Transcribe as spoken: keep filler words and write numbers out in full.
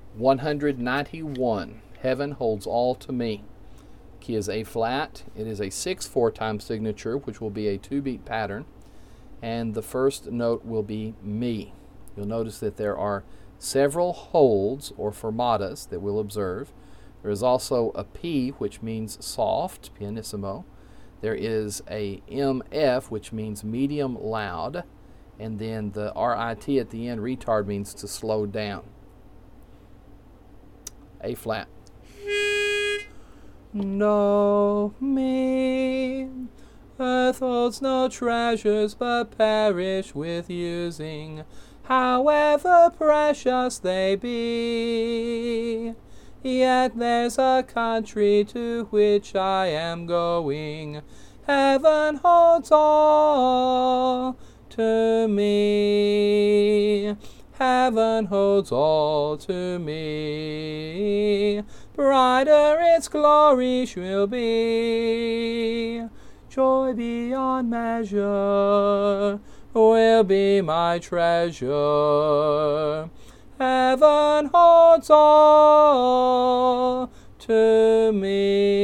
one hundred ninety-one. Heaven holds all to me. Key is A flat. It is a six four time signature, which will be a two beat pattern. And the first note will be mi. You'll notice that there are several holds or fermatas that we'll observe. There is also a P, which means soft, pianissimo. There is a M F, which means medium loud. And then the R I T at the end, retard, means to slow down. A flat. No, me. Earth holds no treasures but perish with using, however precious they be. Yet there's a country to which I am going. Heaven holds all to me. Heaven holds all to me. Brighter its glory will be. Joy beyond measure will be my treasure. Heaven holds all to me.